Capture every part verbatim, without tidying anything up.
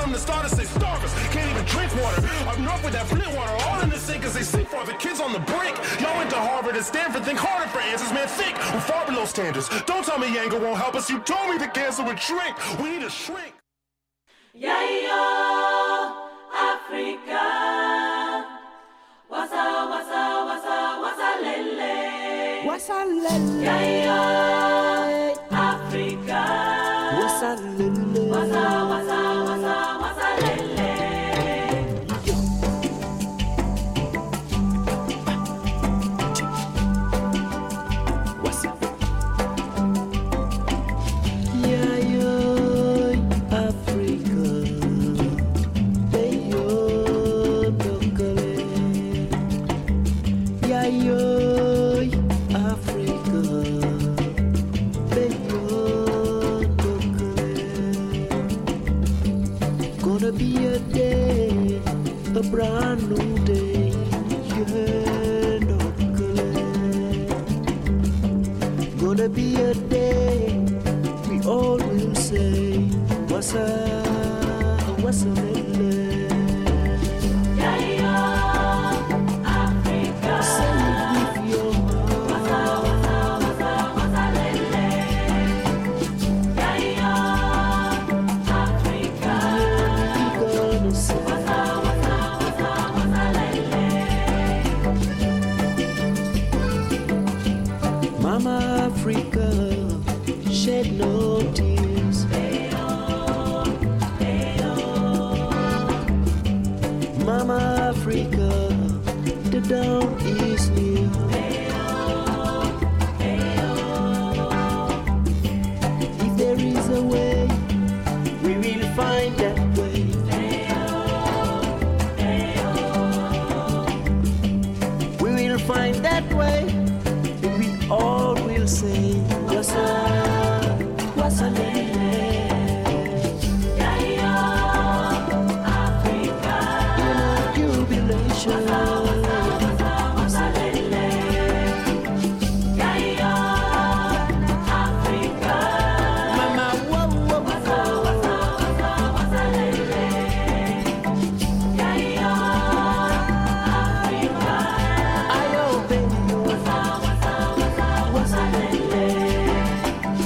from the start to say starvers. Can't even drink water. Up north with that Flint water. All in the sink cause they sink for the kids on the brink. Y'all went to Harvard and Stanford. Think harder for answers, man. Think. We're far below standards. Don't tell me anger won't help us. You told me the cancer would shrink. We need to shrink. Yeah, yo, Africa. Wasa, wasa, wasa, wasa, lele. Wasa, lele. Yeah, yo, Africa. Wasa, lele. Wasa, wasa, wasa, wasa, lele. Wasa. Yeah, yo, Africa. Hey, yo, Dokale. Yeah, yo, Africa. Hey, yo, Dokale. Gonna be a day, a brand new day. Yeah, Dokale. Gonna be a day we all will say, what's up, what's up, Yeah, yo, Africa. say it with your Wasa, heart. wasa, wasa, wasa, lele. Yeah, yo, Africa. We gonna say, Wasa, wasa, wasa, wasa, lele. Mama Africa, shed no tears. Mama Africa, the dawn is near. If there is a way, we will find that way. We will find that way, and we all will say, what's up, what's up, Yeah, yo, Africa. in a jubilation. Wasa, wasa, lele. Yeah, yo, Africa. Mama, whoa, whoa, Wasa, whoa. wasa, wasa, wasa, lele. Yeah, yo, Africa. I obey you. Wasa, wasa, wasa, wasa, lele.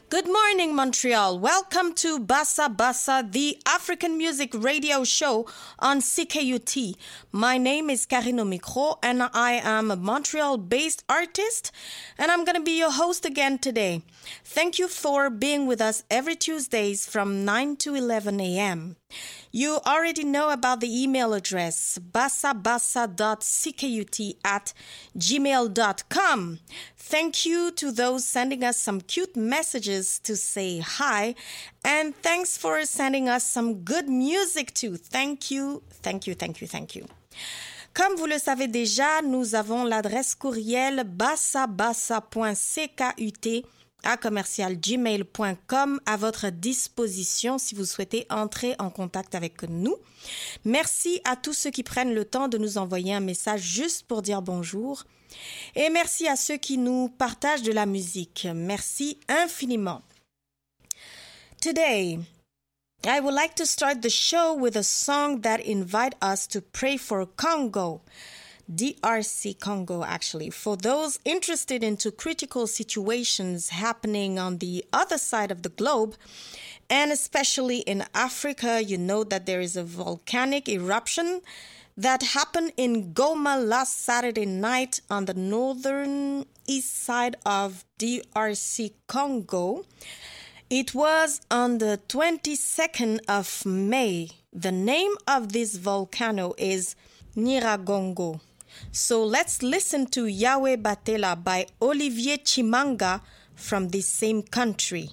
Good morning, Montreal. Welcome to Bassa Bassa, the African music radio show on C K U T. My name is Karine Micro, and I am a Montreal-based artist, and I'm going to be your host again today. Thank you for being with us every Tuesdays from nine to eleven a.m. You already know about the email address, bassabassa dot c k u t at gmail dot com. Thank you to those sending us some cute messages to say hi. And thanks for sending us some good music too. Thank you, thank you, thank you, thank you. Comme vous le savez déjà, nous avons l'adresse courriel bassabassa point c k u t à commercial gmail point com à votre disposition si vous souhaitez entrer en contact avec nous. Merci à tous ceux qui prennent le temps de nous envoyer un message juste pour dire bonjour. Et merci à ceux qui nous partagent de la musique. Merci infiniment. Today, I would like to start the show with a song that invites us to pray for Congo. D R C Congo, actually. For those interested into critical situations happening on the other side of the globe, and especially in Africa, you know that there is a volcanic eruption that happened in Goma last Saturday night on the northern east side of D R C Congo. It was on the twenty-second of May. The name of this volcano is Nyiragongo. So let's listen to Yahweh Batela by Olivier Chimanga from this same country.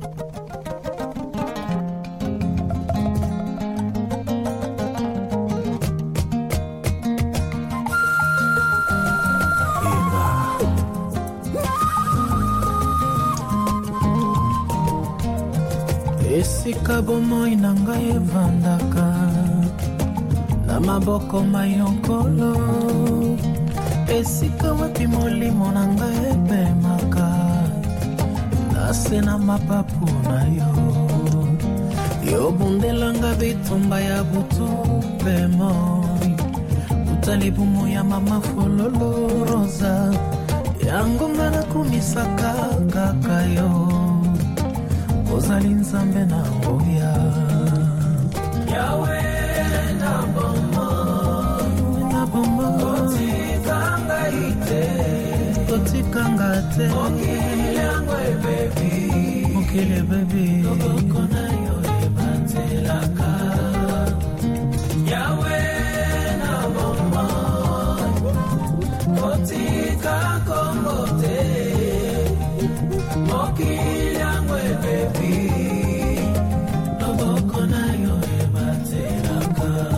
Esika bomoi na ngai evandaka na maboko mayonkolo esika wapi molimo na ngai ebemaka nase na mapapu na yo yo bundelanga bitumba ya butu bemoi utalibumu ya mama fololo rosa yangonga na kumisaka kaka yo ozali nzambe na ngoya Yahweh na bomo na bomo kotikanga ite kotikanga te okili yangu baby okili baby okona yo ebatelaka Yahweh na bomo kotika Kongo te okili yangu baby okona yo ebatelaka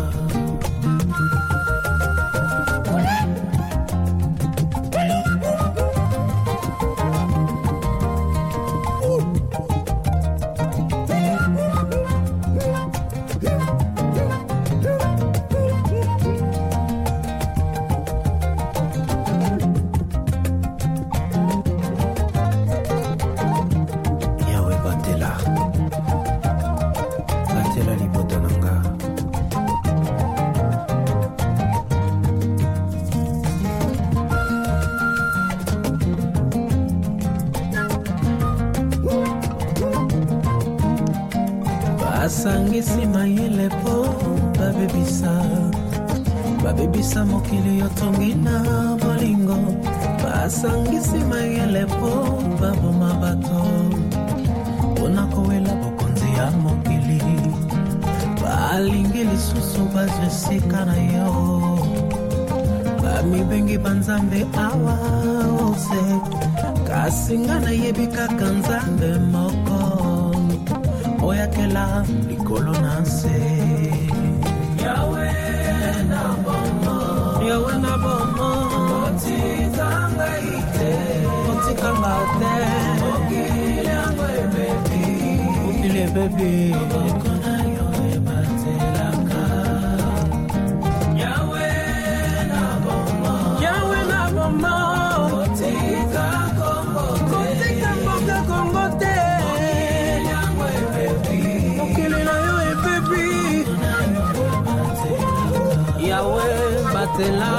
Sangisi mayele po babebisa babebisa mokili yotongina bolingo basangisi mayele po baboma bato onako wela bokonzi ya mokili balingi lisusu bazwesika na yo bamibengi banzambe awa ose kasinga na yebi kaka nzambe moko oyakela likolo nase Yahweh na bomo Yahweh na bomo kotikanga ite kotikanga te okili yangu baby okili baby okona yo ebatelaka Yahweh na bomo Yahweh na bomo kotika Kongo kotika mboka Kongo te Yahweh batela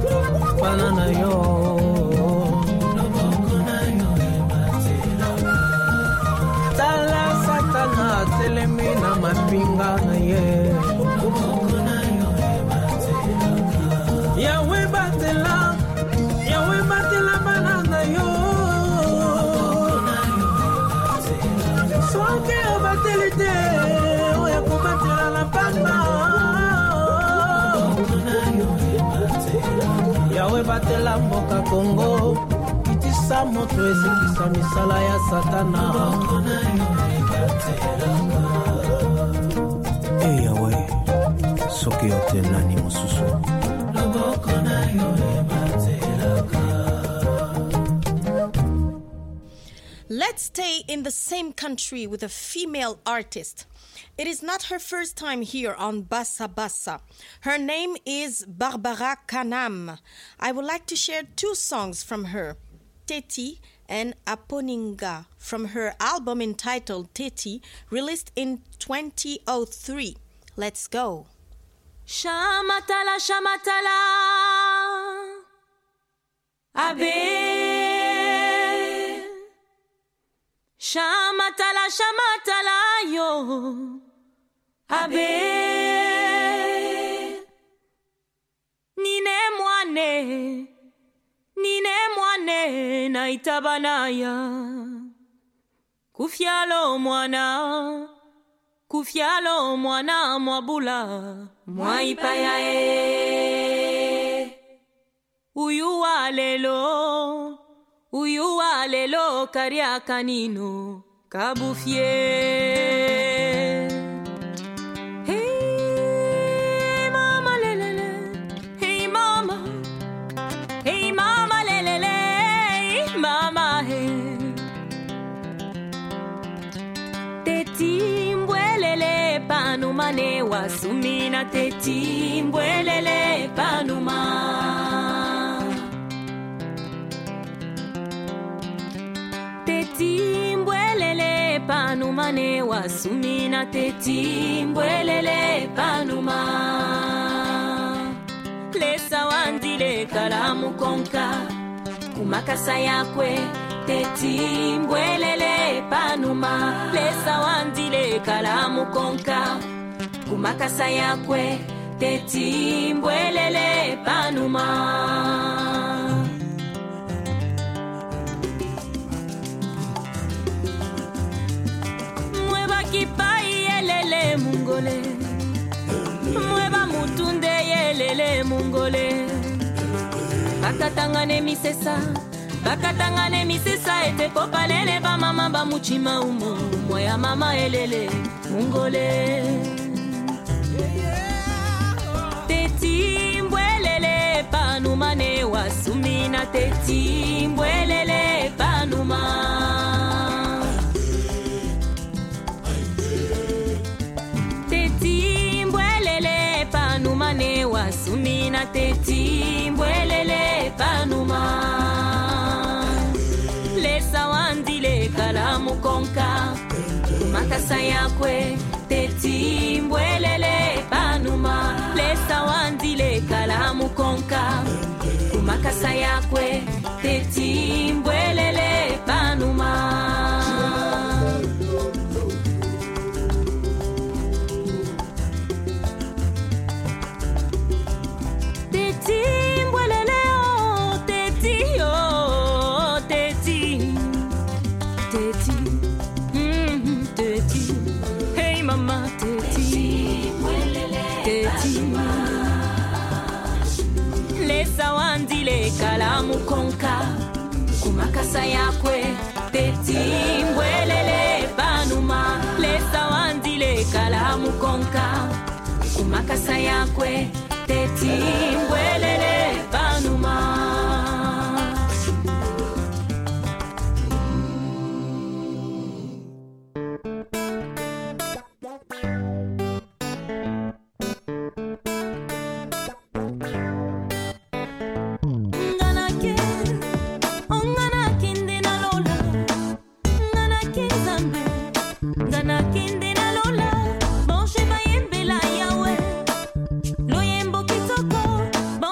banana yo mapinga na ye Yahweh batela Yahweh batela banana yo Soke o batelite Oya kubatela la bana Yahweh batela mboka Kongo Kitisa moto ezikisa misala ya satana Hey Yahweh Soke yotelani mosusu Let's stay in the same country with a female artist. It is not her first time here on Bassa Bassa. Her name is Barbara Kanam. I would like to share two songs from her, Teti and Aponinga, from her album entitled Teti, released in twenty oh three. Let's go. Shamatala, shamatala, abe. Shamatala, shamatala, yo, abe. Nine mwane, nine mwane, na itabanaya. Kufialo mwana. Kufialo mwana mwabula mwaipaya e Uyu wa lelo Uyu wa lelo karia kanino kabufye Hey mama lelele Hey mama Hey mama lelele Hey mama hey Teti mbwelele panuma ne wasumina teti mbwelele panuma Teti mbwelele panuma ne wasumina teti mbwelele panuma Lesa wandile kalamu konka kumakasa yakwe Teti mbwelele panuma Lesa wandile kalamu konka Kumakasa yakwe Teti mbwelele panuma Mweba kipai yelele mungole Mweba mutunde yelele mungole Bakatangane misesa Bakatangane misesa ete popalele ba mama ba muchima umo moya mama elele mungole Teti mbwelele panuma ne wasumina teti mbwelele panuma Teti mbwelele panuma ne wasumina teti mbwelele panuma Kalamu konka Kumakasa yakwe Teti mbwelele panuma Lesa wandile kalamu konka Kumakasa yakwe Teti mbwelele panuma Kalamu konka Kumakasa yakwe Teti mbwelele panuma Lesa wandile kalamu konka Kumakasa yakwe Teti mbwelele panuma Bon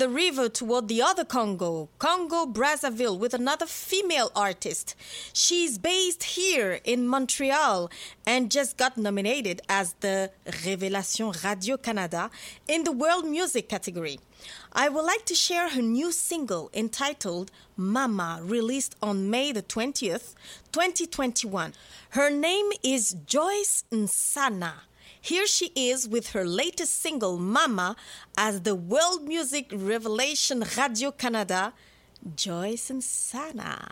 the river toward the other Congo, Congo Brazzaville, with another female artist. She's based here in Montreal and just got nominated as the Révélation Radio-Canada in the World Music category. I would like to share her new single entitled Mama, released on May the twentieth, twenty twenty-one. Her name is Joyce Nsana. Here she is with her latest single, Mama, as the World Music Revelation Radio-Canada, Joyce Nsana.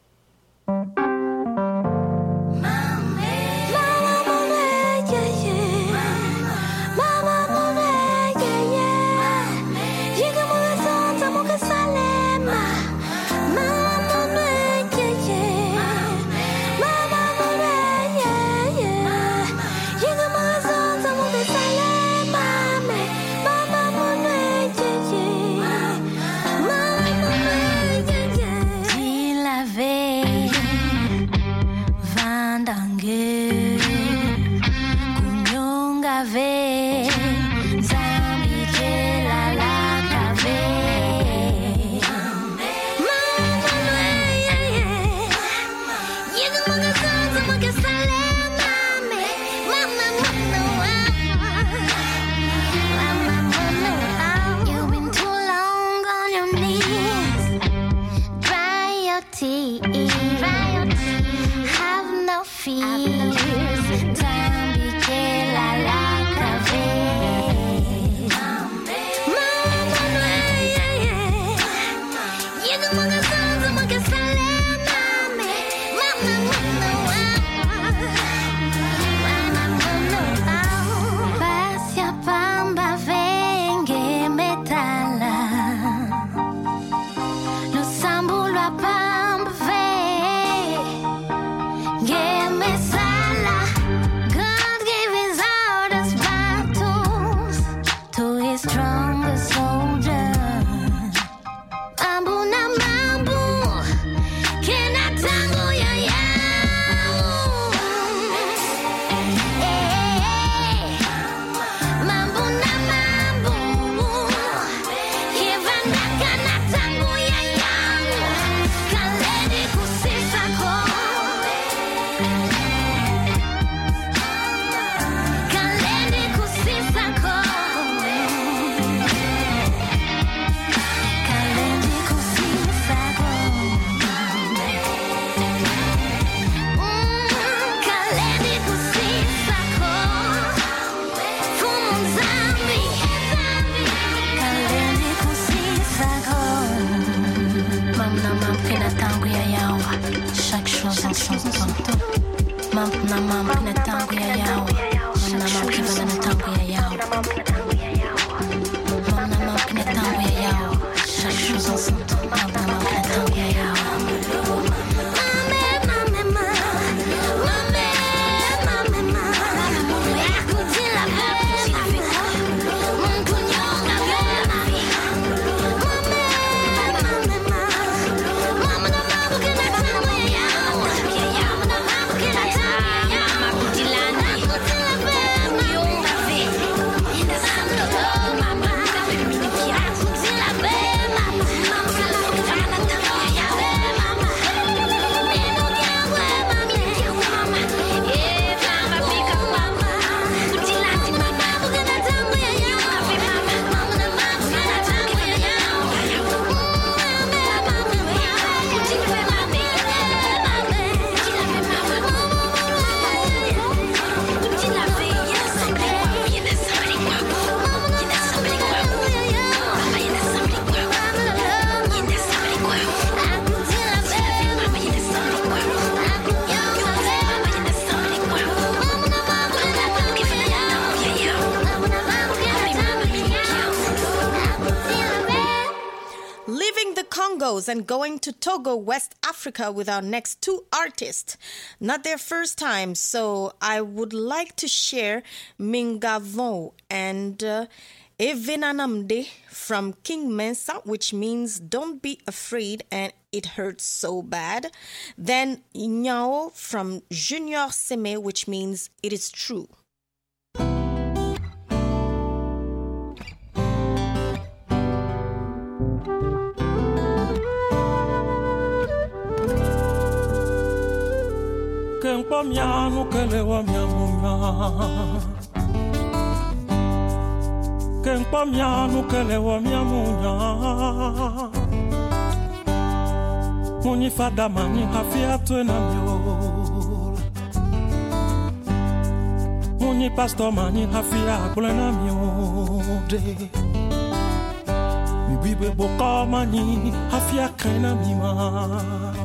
And going to Togo, West Africa with our next two artists. Not their first time, so I would like to share Mingavon and uh, Evenanamde from King Mensa, which means don't be afraid and it hurts so bad. Then Nyao from Junior Seme, which means it is true. Kempo mianu kelewa miamunya Kempo mianu kelewa miamunya Muni fada mani hafia tuena miola Muni pastor mani hafia kulena miode Mi bibe boka mani hafia krena mima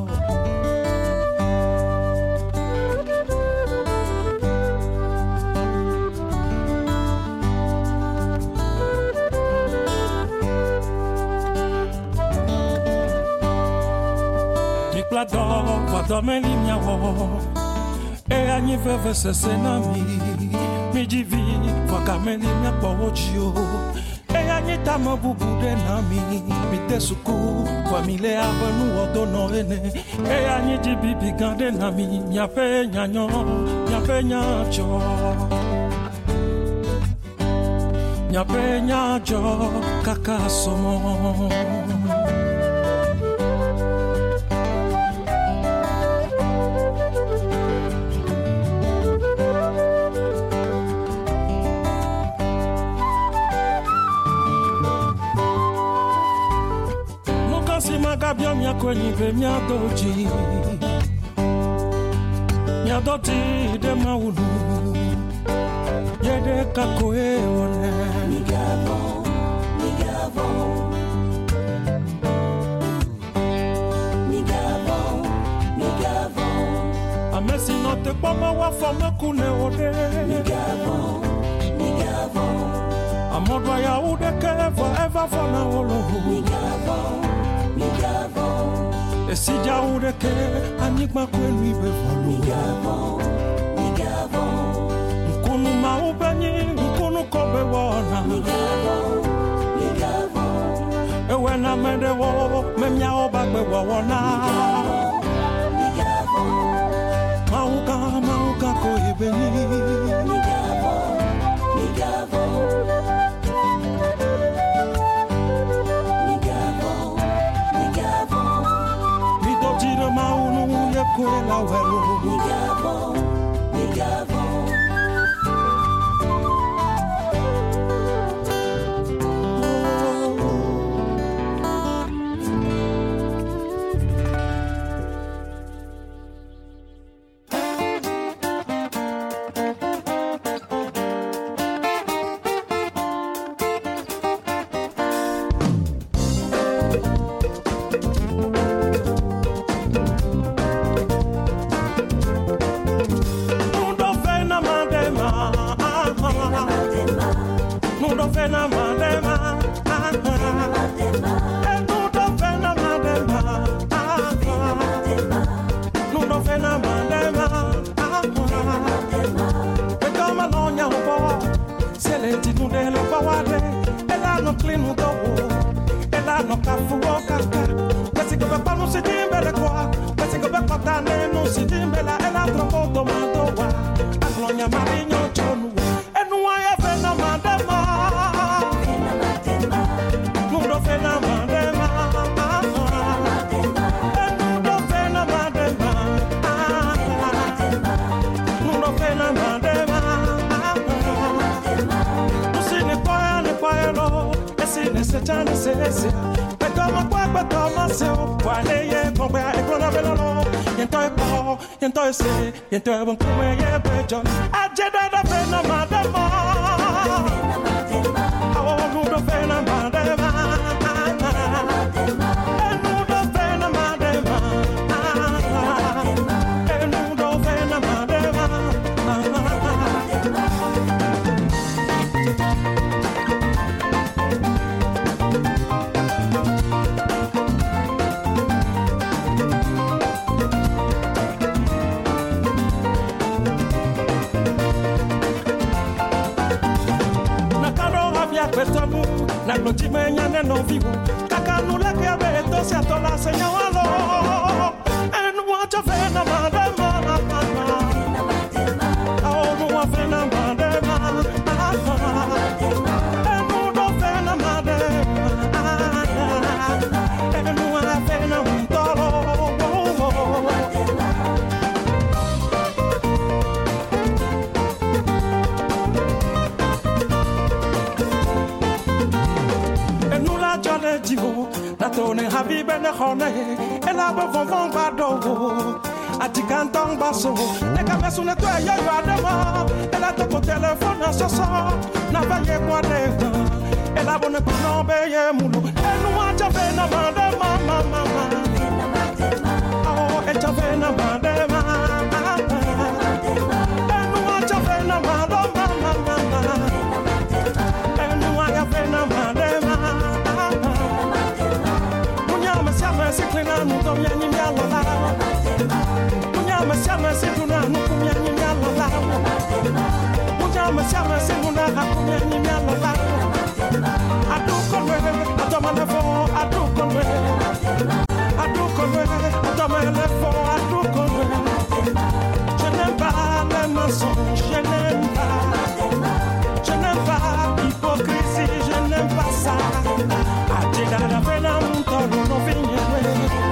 Plado, vado me linha wo E agni veve se senami Mi divi, vaka me linha podio E agni tamo bubu de nami Mi te suku, kwa mi le abanu odono ene E agni dibi bigande nami Nya pe nyanyo, nya pe nyacho Nya pe nyacho, kaka somo Magabia mia kwenye be mia doji Mia doti de maulu Yede kakoe one Migavon, Migavon Migavon, Migavon Amesi note poma wa fome kune ode Migavon, Migavon Amodwa ya ude ke forever for na olo Migavon E si ja ude ke anigma kwenu ibe volu Migavon, Migavon Nkunu maubenyi, nkunu kobe wana Migavon, Migavon Ewe na mende wo, memya obagbe wana Migavon, Mauka, mauka ko ibeni Migavon, Migavon Maunu ye kwela welo Migavon, Migavon Yento e bon kume ye bejo Ajeda da fena madema Awo nudo fena madema Enudo fena madema Enudo fena madema Na noche me nyane no vivo Kaka nule kia beto se atola señalo En wacha fena madema Aonu wa fena madema En uno fena madema En una fena un tolo hone e la bo von von bado atikantong baso e ka mesu na to ya yo adama e la to ko telephone so so na ba ye kwa de e la bo ne ko no be ye mulu e nu a cha be na ma de ma ma ma ma oh e cha be na ma de ma e nu a cha be na ma do ma ma ma ma e nu a ya be na ma de ma munya ma sia ma se klina nu to ya ni ya la la Munyama siama singuna nukumya nyimya la Munyama siama singuna hakumya nyimya la Adu konwe atoma lefo adu konwe Adu konwe atoma lefo adu konwe Je n'aime pas les mensonges, je n'aime pas Je n'aime pas l'hypocrisie, je n'aime pas ça Atida la pena muntoro no vinywe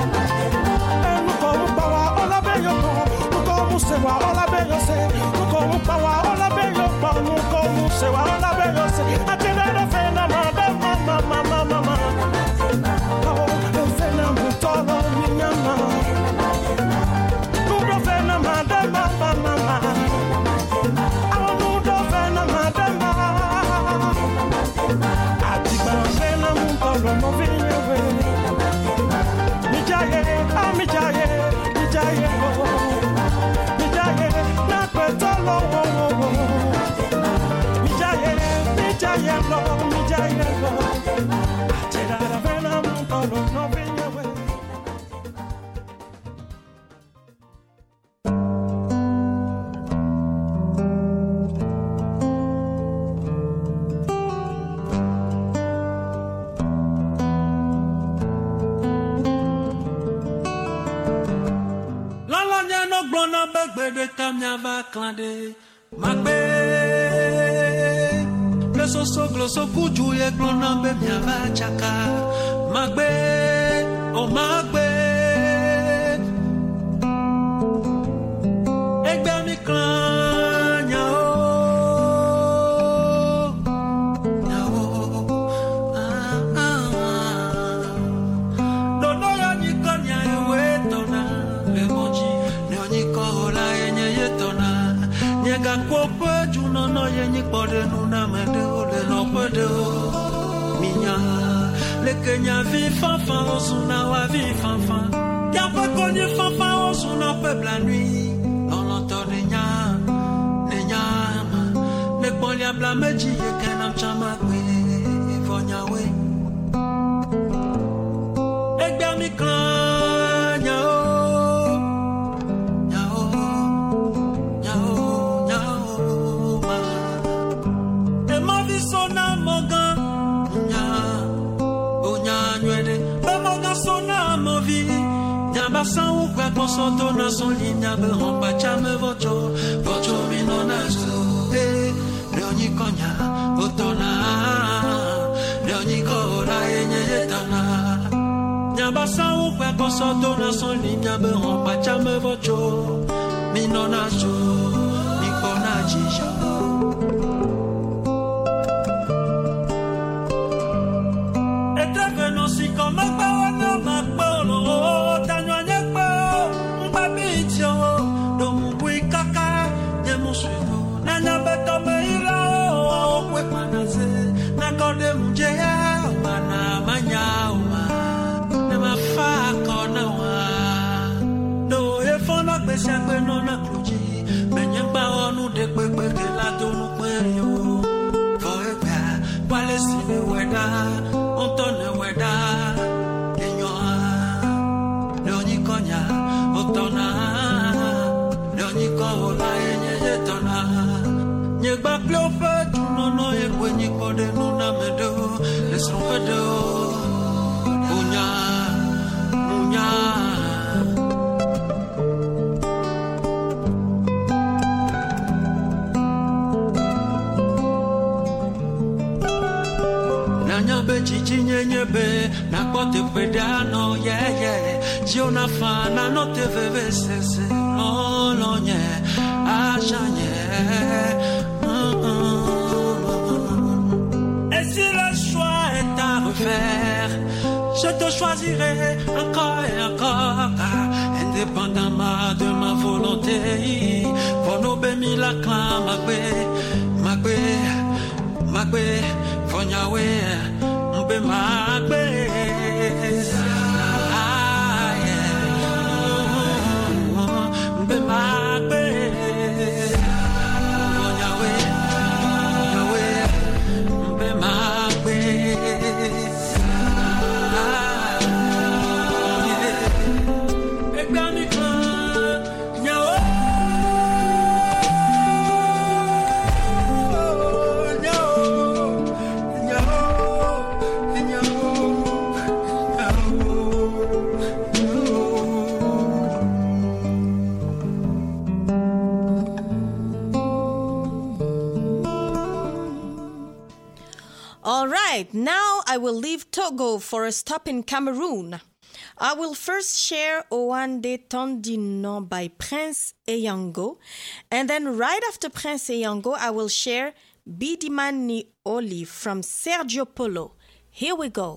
Sewa ola beyose, uko mupawa ola beyopa, uko musewa ola beyose. Atena na fena mama mama mama mama. Oh, fena mutolo minyama. Nudo fena mama mama mama. Oh, nudo fena mama. Atiba fena mutolo no vinyewe. Mijaye, ah mijaye, mijaye oh. Magbe Leso soglo so kuju ye glona be miava chaka Magbe oh magbe Egbe mi klanya oh na oh ah ah Do no ya ni kanya ewe tona le moji ne ni ko la yenye yetona Nyega kope juno no yenye kode nuna mede ole no pede minya le kenya vi fanfan osuna wa vi fanfan ya pa konye fanfan osuna peuple la nuit on l'entend de nya de nya le polia bla meji ye kenam chama kwe vonya we egba mi klanya Basa ou kwa konsoto na son linya be rompa chame vocho vocho minona zo eh leoni konya otona leoni kora yenye yetana nya basa ou kwa konsoto na son linya be rompa chame vocho minona zo mikona jija Ete veno si koma pa wana makbolo Nana beto me ira o kwe manaze na kode mje mana manya uma na mafa kona wa do e fona pese pe no na kluji menye ba onu de pepe ke la to nu pe yo fo e pa wale si me weda ontone weda enyo le oni konya otona le oni ko la enye yetona Nyegba klope tu nono ye kwenye kode nuna medo Lesron pedo Munya Munya Nanya be chichi nye nye be Na kote pedano yeah yeah Jiona fana no te veve sese Lolo nye Aja nye Et si le choix est à refaire, je te choisirai encore et encore, indépendamment de ma volonté. Pour nous bénir la clan, ma bé, ma bé, ma bé, for Yahweh, m'bé ma bé. Ah yeah, m'bé ma bé. For Yahweh, Yahweh, m'bé ma bé. All right, now I will leave Togo for a stop in Cameroon. I will first share Oande Tondino by Prince Eyango, and then right after Prince Eyango, I will share Bidimani Oli from Sergio Polo. Here we go.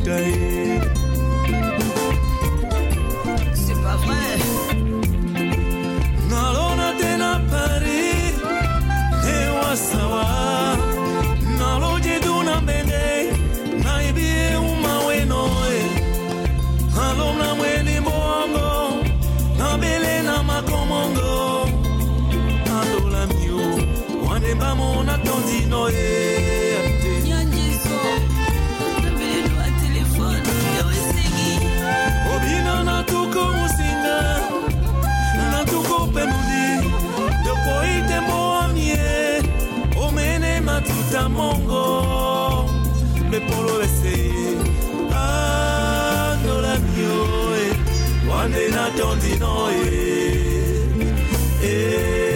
Moutaï. C'est pas vrai. Nalona tena Paris, Ewa sawa. Nalo jeduna bende, naibie umawenoe. Alona mweni bongo, nabele na makomongo. Adola mio, wane bamona tondino e. Nyanjiso, nabele no a telefone, yo esegi. Obina na tuko musinga, na tuko penudi. Doko ite moamie, omene matuta mongo. Me polo ese, adola mio e. Wane na tondino e. E.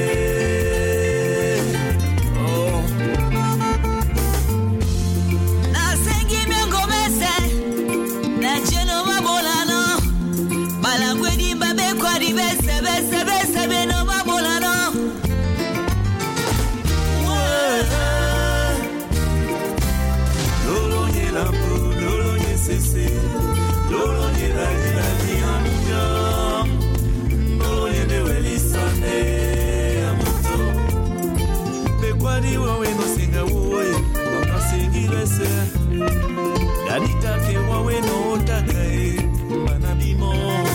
Danita ke wawe no takai manabimo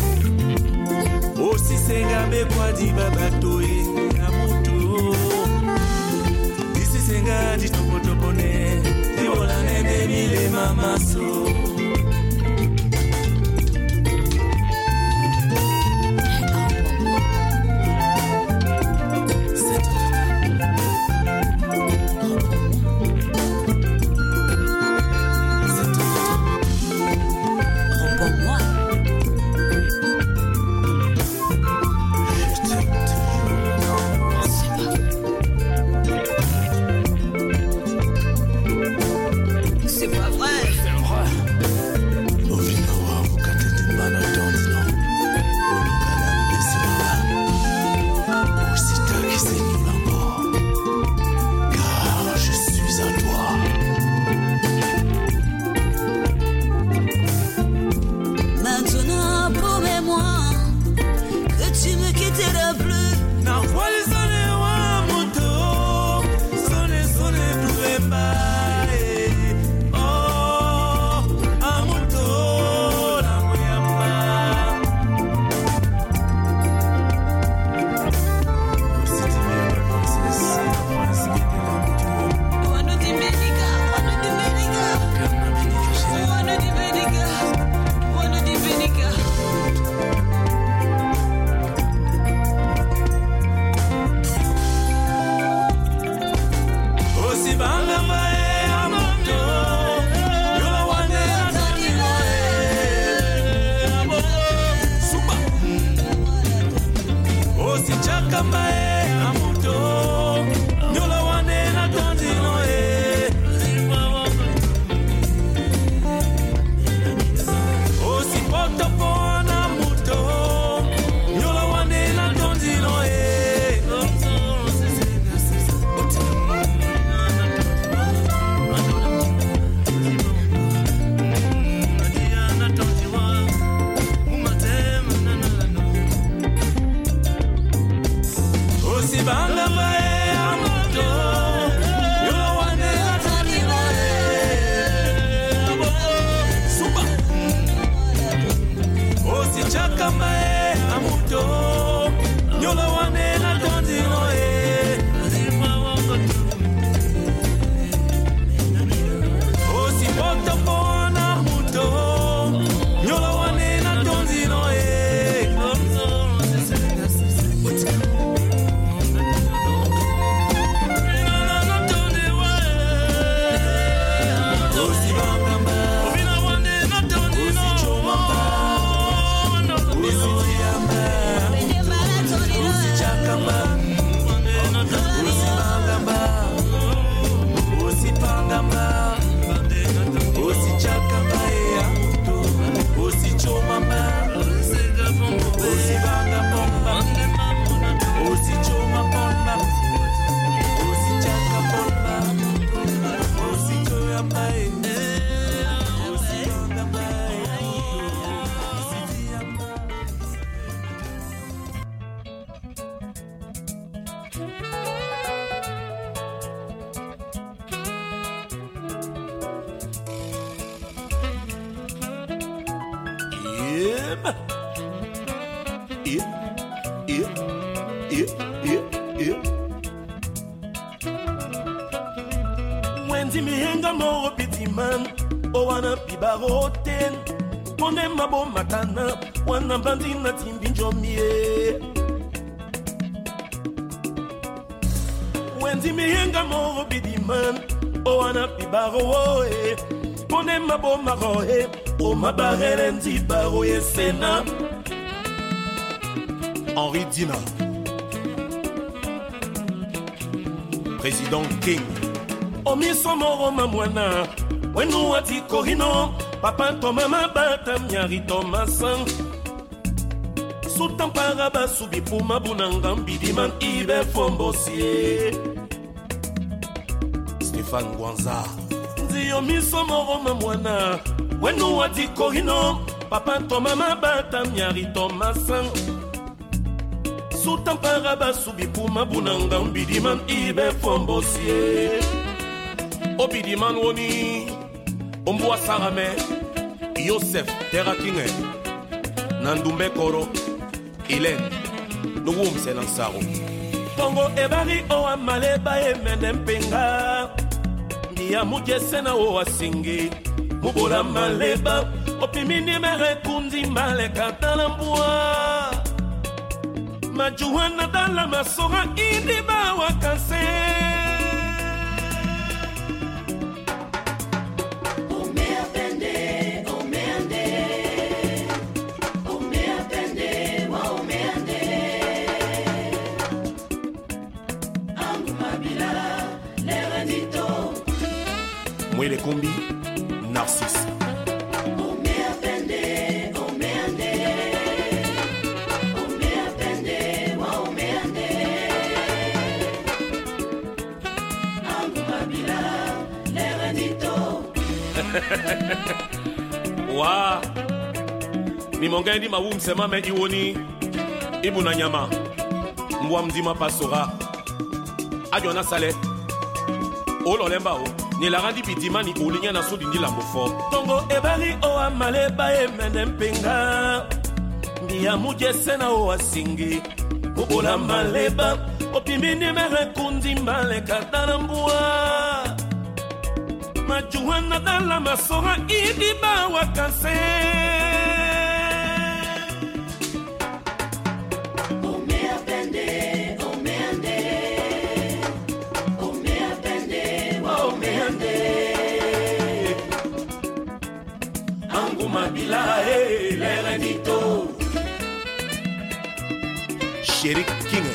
Osi senga be kwa di babatoi amutu Disi senga di topo topo ne Di wola ne de mile mamaso C'est pas vrai. Eba. Yeah, yeah, yeah, yeah, yeah. Wendy mihenga mo petit man, o wana pibaroten. Pone mabo matana, wana bandi na timbi njomie. Wendy mihenga mo petit man, o wana pibaroe. Pone mabo maroe, o mabarele ndi baroe sena. Henri Dina, Président King. Omi somoro mamwana, wenu wati korino, papa to mama bata mnyari to masang. Sultan paraba subi puma bunangam bidiman ibe fombosie. Stéphane Gwanza. Nzi omi somoro mamwana, wenu wati korino, papa to mama bata mnyari to masang. Sultan paraba subi puma bunanga bidiman ibe fombosie. O bidiman woni Omboa Sarame Yosef Terakinge Nandumbe Koro Hélène Nououm Senansaro Tongo ebari o amaleba emene mpenga Mia muje sena o asingi Mubola maleba Opimini mere kundi male katalambua Majuana dala masora indiba wakanse. Ome apende, ome ande. Ome apende, wa ome ande. Angu mabila, l'erendito. Mwele Kombi, Narcisse. Wa Mimonga ndi mawum sema me iwoni Ibuna nyama Mbwa mdima pasora Adjona sale Olo lemba o Ni la randi bidima ni ulinya na sudi ndi la mofo Tongo ebali o amaleba e menempenga Ndiya muje sena o asingi Ubola maleba Opimini mere kundi mbale katarambua Majuana dala masora idiba wakanse. Ome apende, ome ande. Ome apende, wa ome ande. Angu mabila e l'erendito. Chéri King.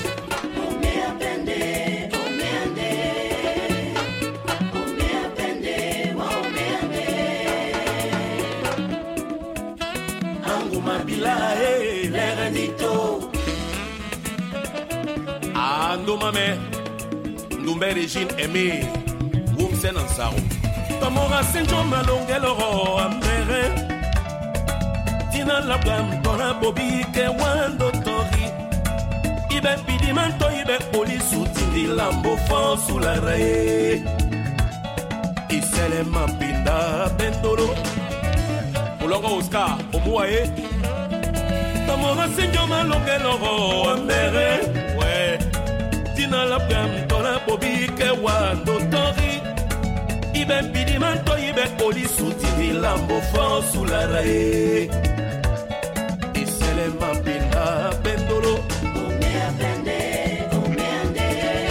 Ando mame Ndumbe Regine Aimé Woum Senansaro Tamora Senjo Malongelo Amere Tina Labam Dona Bobi Ke Wando Tori Ibe Pidimanto Ibe Polisu Tindi Lambo Fon sous la raye Isele Mapinda Bendoro Ulongo Oscar Omuaye Tamora Senjo Malongelo Amere Tina la pram tola bobi ke wando tori Ibe pidimanto ibe poli suti lambo fon sous la rae Isele mapinda bendolo Ome apende, ome ande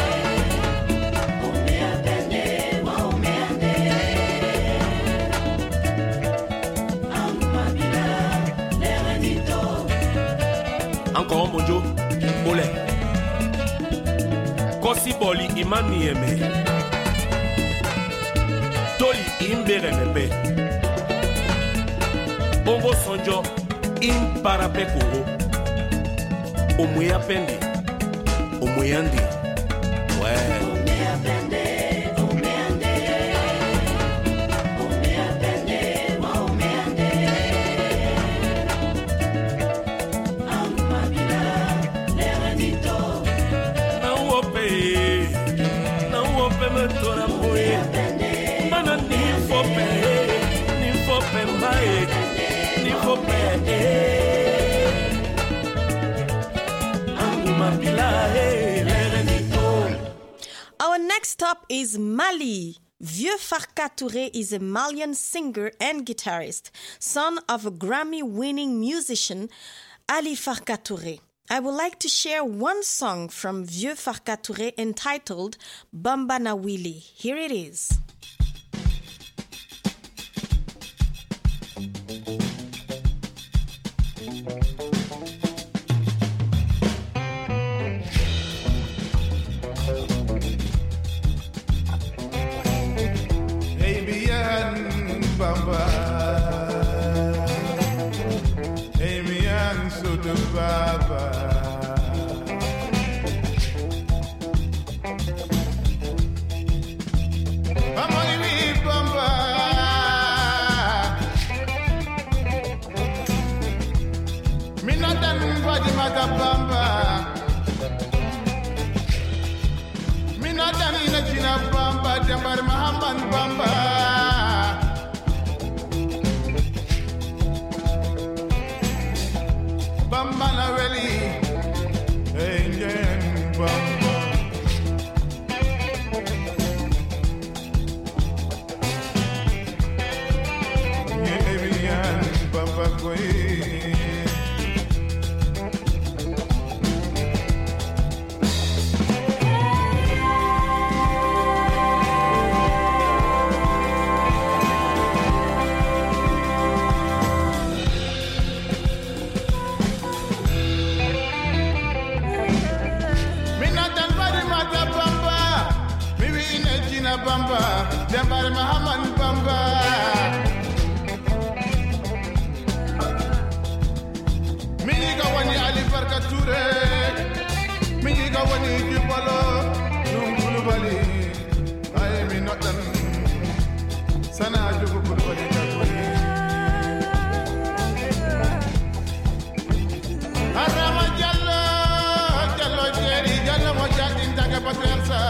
Ome apende, wa ome ande Ampabila, l'erendito Encore un bonjour, Olé Kosi boli imani eme Toli imbere mepe Bongo sonjo imparape kuro Omwe apende Omwe andi Ouais Omwe apende Omwe ande Omwe apende Wa omwe ande Ampabila l'erendito me tora moye Mana ni fope Ni fope mbae Ni fope Next up is Mali. Vieux Farka Touré is a Malian singer and guitarist, son of a Grammy-winning musician, Ali Farka Touré. I would like to share one song from Vieux Farka Touré entitled Bamba Na Willy. Here it is. Bamba, Amian Sudu Baba, Amani Bamba, Minatan Bajimata Bamba, Minatan Inachina Bamba, Jambar Mahaman Bamba. Bamba na weli, engen bamba. Yebian bamba koi. Bamba, Jambar Mahaman Bamba. Miga wani Ali Farka Touré, miga wani Jibalo, Nungulu Bali. I am in Notan, Sana Jubu Bali Kakuri. Arama Jallo, Jallo Jerry, Jallo Mojakin Tagapatersa.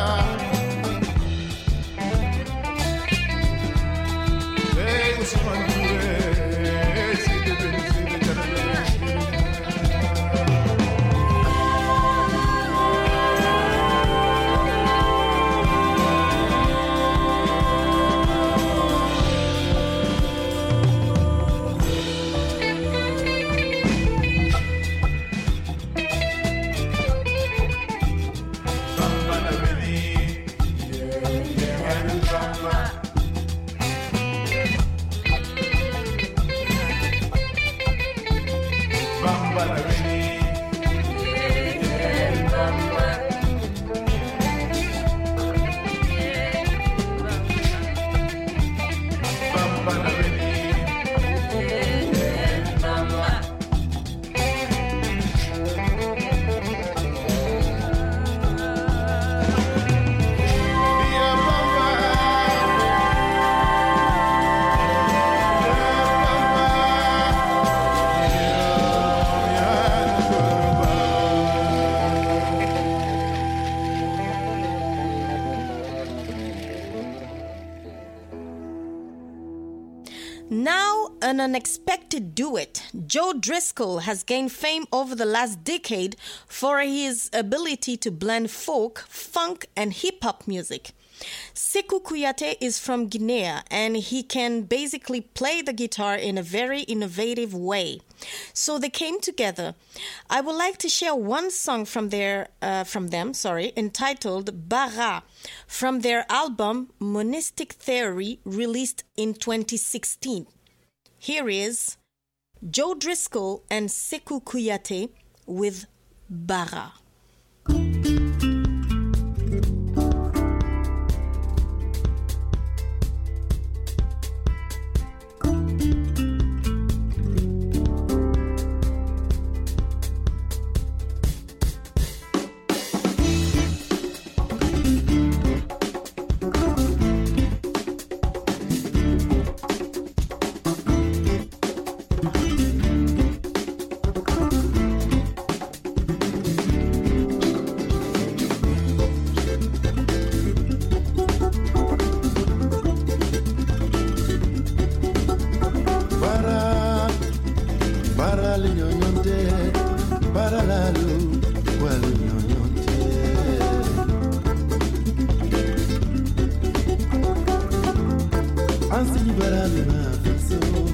An unexpected duet. Joe Driscoll has gained fame over the last decade for his ability to blend folk, funk, and hip-hop music. Sekou Kouyaté is from Guinea, and he can basically play the guitar in a very innovative way. So they came together. I would like to share one song from their, uh, from them, sorry, entitled Bara, from their album Monistic Theory, released in twenty sixteen. Here is Joe Driscoll and Sekou Kouyaté with Bara. Ansini barali na faso.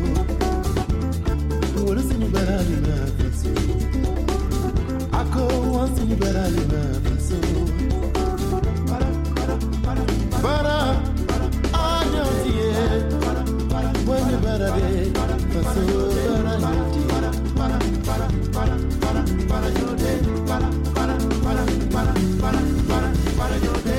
Ansini barali na faso. Ako ansini barali na faso. Para para para para. Anyo tie. Wani barade faso barali tie. Para para para para para para yode. Para para para para para para para yode.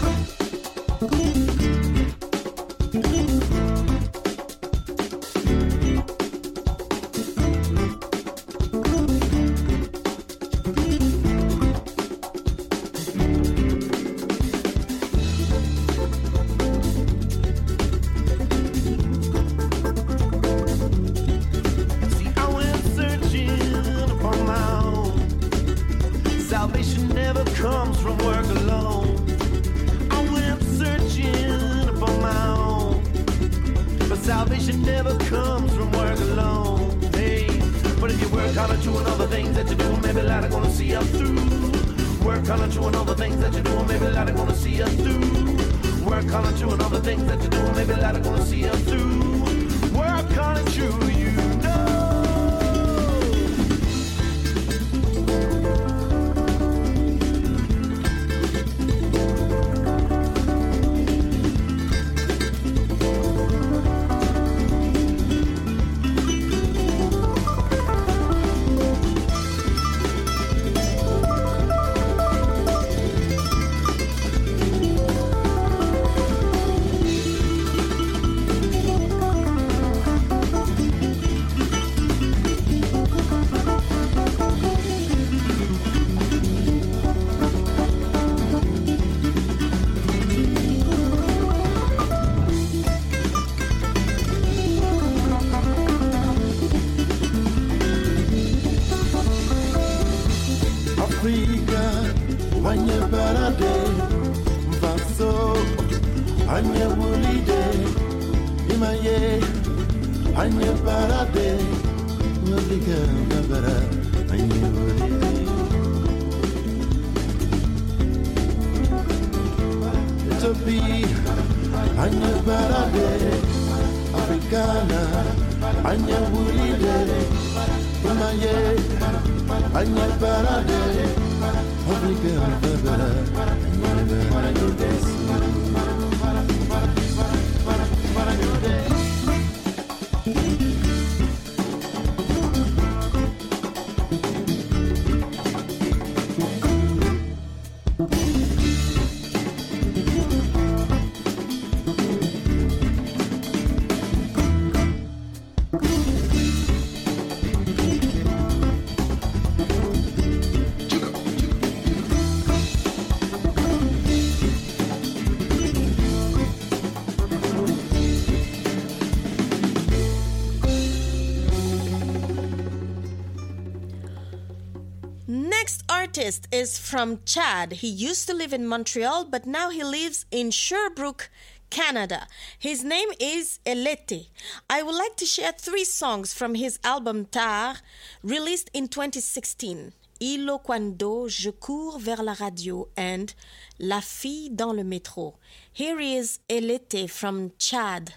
Is from Chad. He used to live in Montreal, but now he lives in Sherbrooke, Canada. His name is Elete. I would like to share three songs from his album Tar, released in twenty sixteen. Ilo Cuando Je cours vers la radio and La fille dans le métro. Here is Elete from Chad.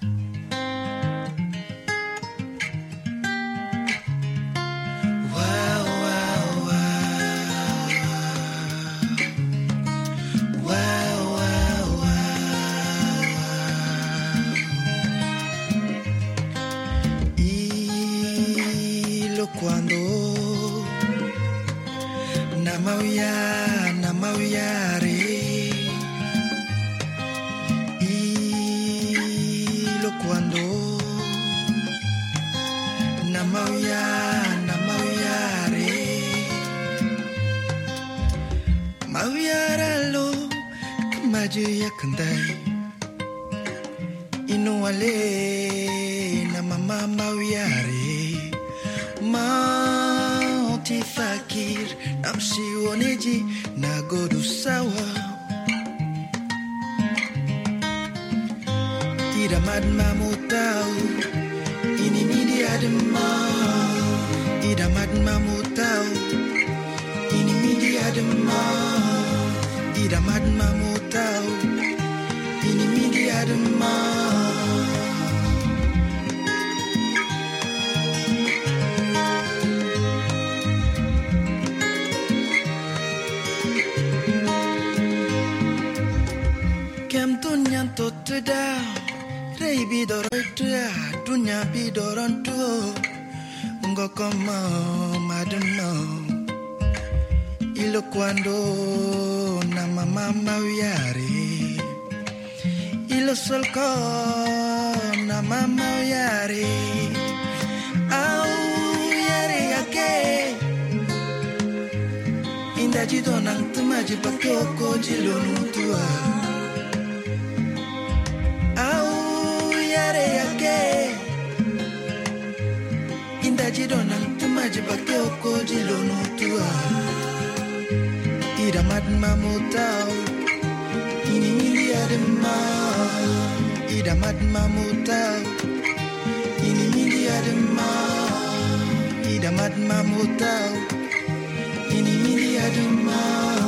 Cuando namauya namauya re y lo cuando namauya namauya re mauya lo maju ya kandai inu ale namama mauya re Mauti fakir namsi woneji nagodu sawa Tidak mad mamutau ini media dema Tidak mad mamutau ini media dema Tidak mad mamutau ini media dema nyapi doronto ngo kama madonna ilo quando na mama mawiare ilo solko na mama yare au yare yake indaji donang tumaji pakoko jilonu tua au yare yake indaji donang tumaji pakoko jilonu tua ida madma mutau ini milia dema ida madma mutau ini milia dema ida madma mutau ini milia dema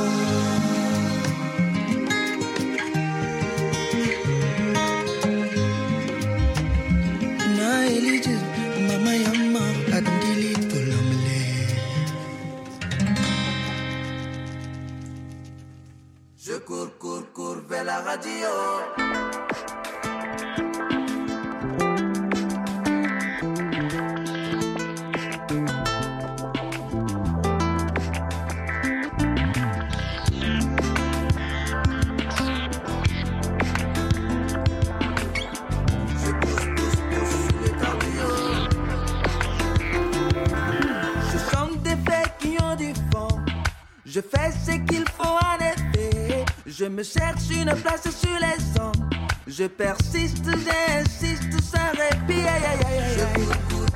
na eliju mama yamma adili tolomle. Je cours, cours, cours vers la radio. Je pousse, pousse, pousse le cardio. Je chante des faits qui ont du fond. Je fais ce qu'il faut en effet. Je me cherche une place sur les ondes. Je persiste, j'insiste sans répit. Aïe, aïe, aïe, aïe.